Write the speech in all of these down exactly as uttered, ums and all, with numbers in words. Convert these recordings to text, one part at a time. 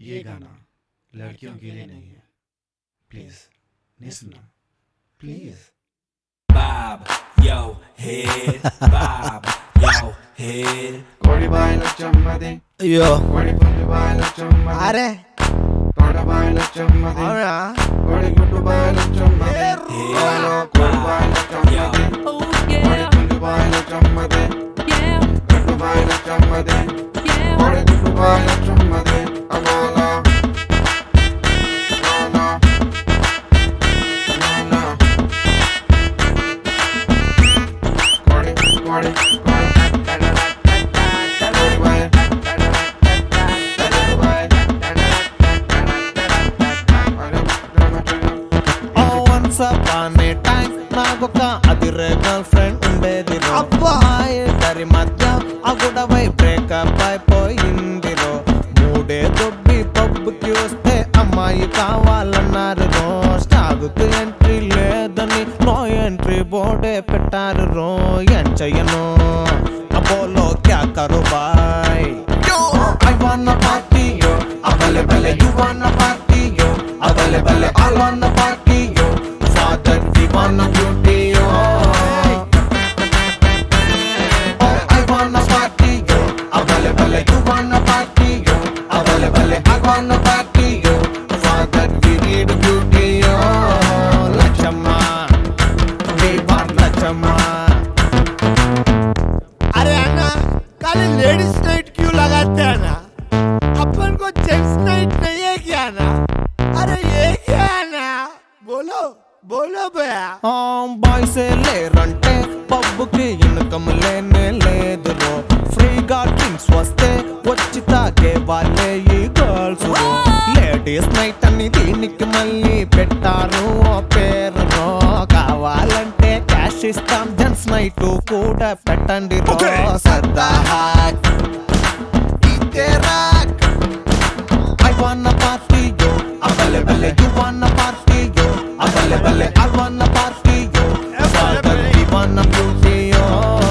ये गाना लड़कियों के लिए नहीं है, प्लीज नहीं सुनना please. Bob, yo, head, Bob, yo, head. कोड़ी बाय लचम्मदे అయ్యో कोड़ी पुंजु बाय लचम्मदे అరే तोड़ बाय लचम्मदे అవునా कोड़ी गुड्डू बाय लचम्मदे ओलो कोड़ी बाय लचम्मदे कोड़ी पुंजु बाय लचम्मदे गुड्डू बाय लचम्मदे कोड़ी गुड्डू बाय लचम्मदे अमाला अमाला अमाला कोड़ी कोड़ी कोड़ी Once upon a time నాకొక అదిరే గర్ల్ ఫ్రెండ్ ఉండేది అబ్బా. ఇద్దరి మధ్య ఆ గొడవై బ్రేకప్ అయిపోయింది రో మూడే దొబ్బి పబ్బుకి వస్తే అమ్మాయి కావాలన్నారు రో స్టాగుతూ ఎంట్రీ లేదని నో ఎంట్రీ బోర్డే పెట్టారు రో ఏం చెయ్యను అపోలో క్యా కరు బాయ్ I wanna party yo abale bale you wanna party yo abale bale I wanna party yo for that we wanna beauty yo oh I wanna party yo abale bale you wanna party yo abale bale I wanna party yo for that we need beauty yo lachama we want lachama अरे अन्ना खाली ladies night क्यों लगाते हैं ना? अपन को gents night नहीं है क्या ना? अरे ये क्या है ना? बोलो बोलो भैया। బాయ్స్ లేరంటే పబ్బుకి ఇన్కమ్ లేనే లేదురో ఫ్రీగా డ్రింక్స్ వస్తే వచ్చి తాగే వాళ్ళే ఈ గర్ల్స్ లేడీస్ నైట్ అని దీనికి మళ్ళీ పెట్టారు ఓ పేరులో కావాలంటే క్యాష్ ఇస్తాం జెంట్స్ నైట్ కూడా పెట్టండి రో సరదా హాక్ ఇదే రాక్ I wanna party yo abale bale you wanna party yo abale bale I wanna party yo father we wanna beauty yo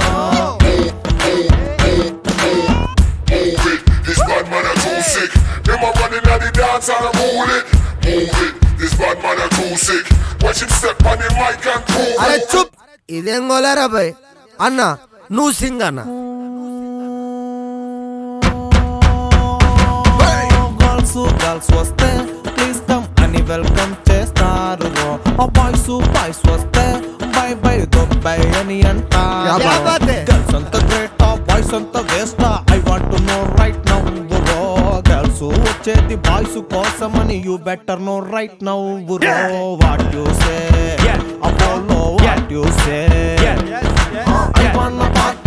Move it, this bad man a too sick. Them a running at the dance and a move it. Move it, this bad man a too sick. Watch him step on the mic and prove अरे it. चुप ఇదేం గోలేరా భయ్ అన్న నువ్వు సింగ్ అన్న girls girls వస్తే please come అని వెల్కమ్ చేస్తారు బాయ్స్ బాయ్స్ వస్తే బై బై దొబ్బై అని क्या అంటారు बात है? గర్ల్స్ అంత గ్రేటా బాయ్స్ అంత వేస్టా I want to know right now bro girls వచ్చేది బాయ్స్ కోసం అని you better know right now bro what you say అపోలో what you say I want party